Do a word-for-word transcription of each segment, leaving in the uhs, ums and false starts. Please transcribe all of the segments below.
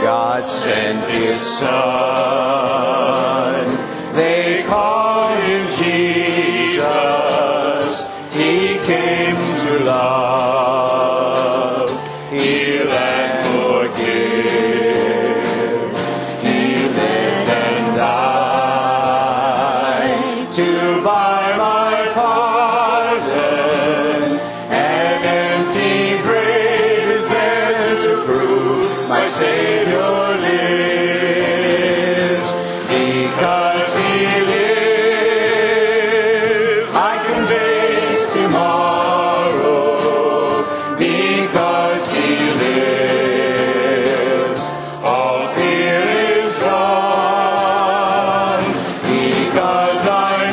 God sent his Son. They call him Jesus. He came to love, heal and forgive. He lived and died to buy my pardon. An empty grave is there to prove my Savior lives. Because he lives, I can face tomorrow. Because he lives, all fear is gone. Because I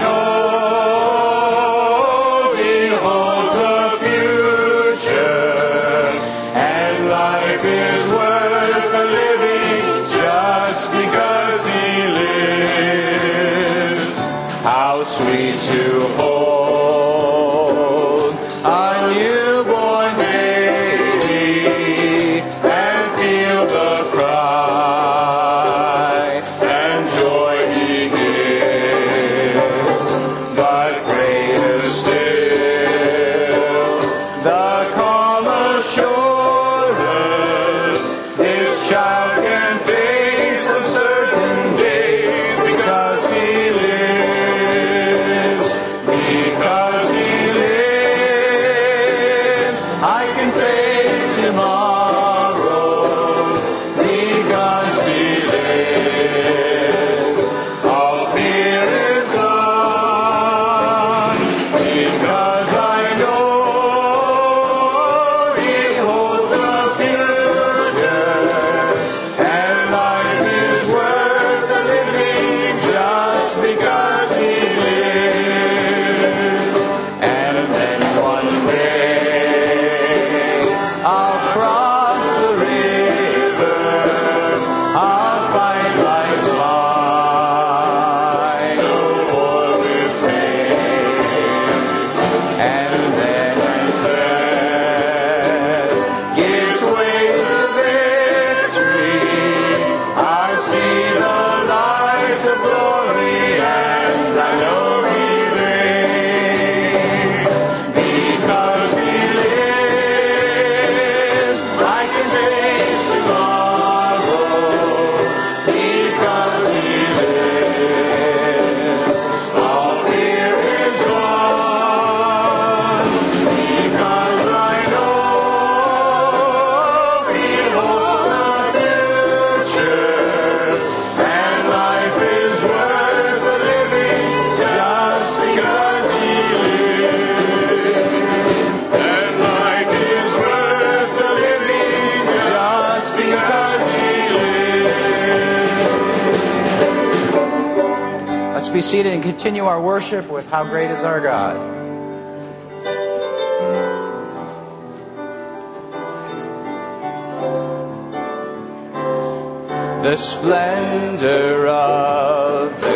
know he holds the future, and life is worth the living just because he lives. How sweet to hold a newborn baby and feel the pride and joy he gives. But greater still, the calm assurance this child can face uncertain days because he lives. Because he lives, I can face tomorrow. Because he lives, all fear is gone. Because I know he holds the future, and life is worth the living just because he lives. And then one day I'll cross the river, I'll find life's mine, no more refrain. And then as death gives way to victory, I see the lights of glory, and I know he reigns. Because he lives, I can face tomorrow. Because he lives, all fear is gone. Because I know he holds the future, and life is worth the living just because he lives. And life is worth the living just because he lives. Let's be seated and continue our worship with How Great Is Our God. The splendor of the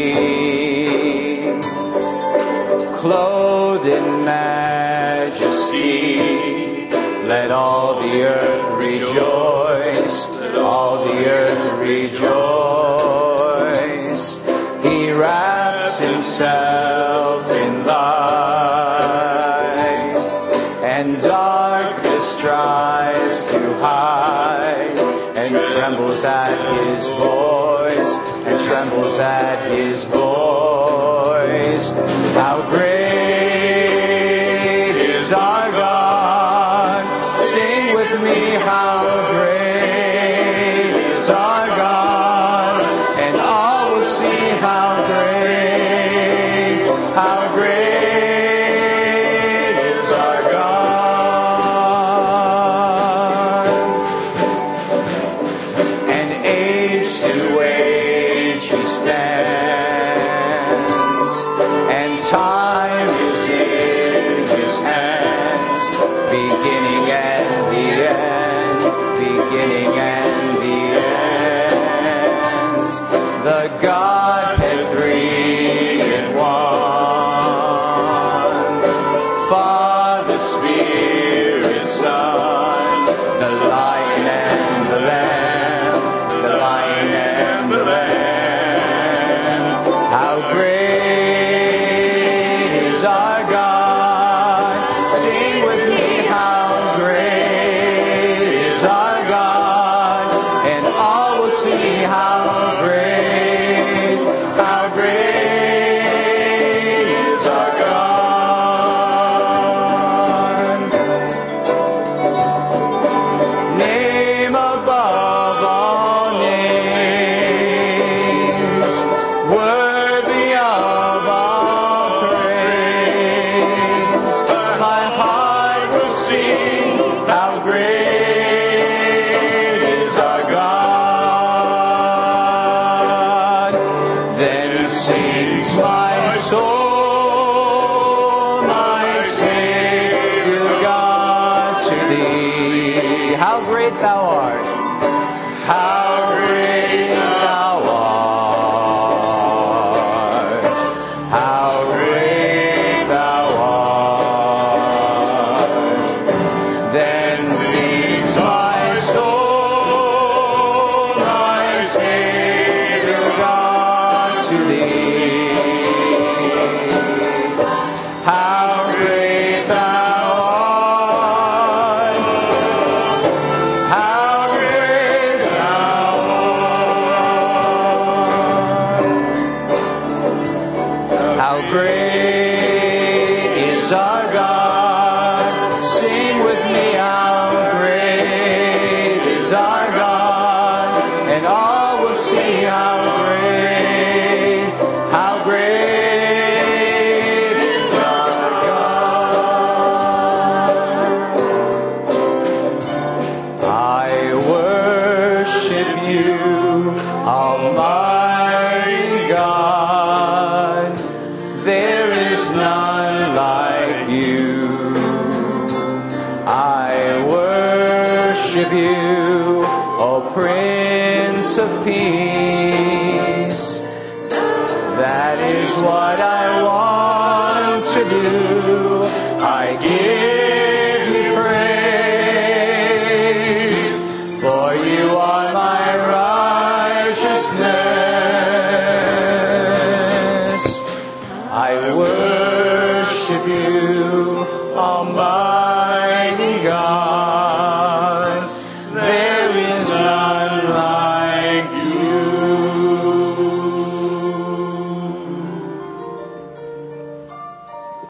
King, clothed in majesty, let all the earth rejoice, let all the earth rejoice. He wraps himself in light, and darkness tries to hide, and trembles at his voice, and trembles at his voice. How great is our God! Sing with me, how great is our God! And all will see how great, how great is our God. And age to age he stands, and time is in his hands, beginning and the end, beginning and the end. The Godhead three in one, soul, my Savior God, to thee. How great thou art! How great thou art! How great thou art! Then sings my soul, my Savior God, to thee. How great thou art! How great thou art! How great is our God! Sing with me, how great is our God! And all will see how great, how great is our God. I worship you, Almighty God. There is none like you. I worship you, O Prince of Peace. That is what I want to do. I give you praise, for you are my righteousness. I worship you.